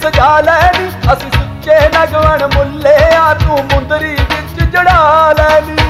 सजा लैनी, असी सुच्चे नगवन मुल्ले आ तू मुंदरी विच जड़ा लैनी।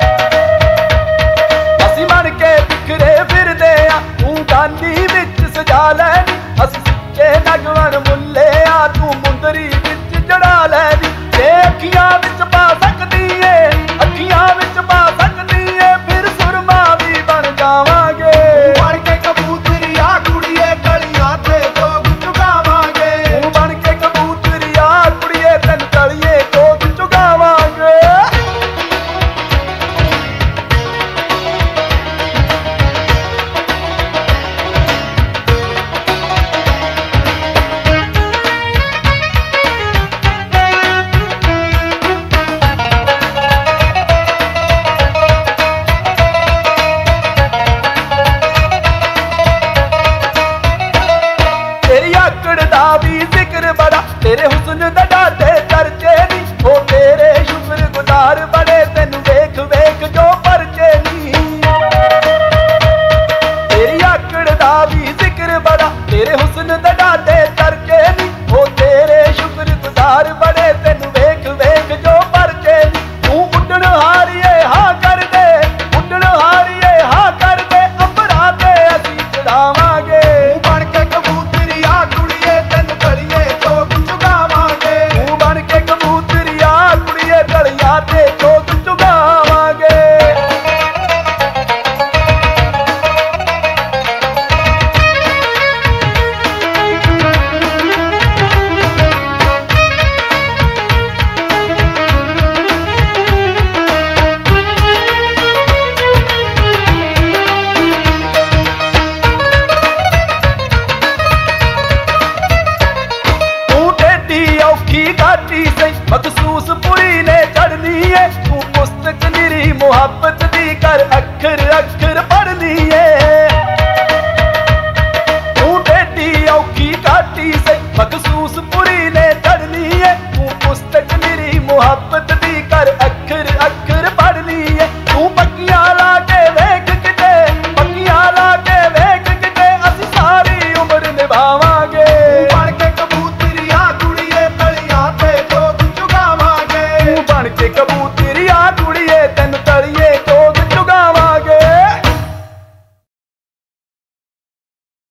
असी मन के बिखरे फिरदे आ तू गानी विच सजा लैनी, असी सुच्चे नगवन मुल्ले आ तू मुंदरी विच जड़ा लैनी। जे अखियां विच पा सकदी ए, अखियां विच पा सकदी ए, फिर सुरमा भी बन जावांगे। बन के कबूतरिया कुड़िए कलियां ते जोग चुगावांगे। बन के कबूतरिया कुड़िए तन तलिए जोग चुगावांगे। तेरी आकड़ दा भी जिक्र बड़ा, तेरे हुस्न दा डाटे चर्चे नी, ओ तेरे शुक्र गुजार बड़े तेनू वेख वेख जो परचे नी। तेरी आकड़ दा भी जिक्र बड़ा, तेरे हुस्न दा डाटे चर्चे नी, ओ तेरे शुक्र गुजार बड़े तेनू वेख वेख जो परचे नी। तू उड्डण हारिए हाँ कर दे, उड्डण हारिए हाँ कर दे, अंबरां ते असीं चढ़ावांगे। बन के कबूतरिया कुड़िए तन तलिए जोग चुगावांगे। तू बन के कबूतरिया कुड़िए तलिया ते जोग चुगावांगे। घाटी से मखसूस पुरी ने चढ़नी है, तू पुस्तक निरी मुहब्बत दी कर अखर अखर पढ़नी है।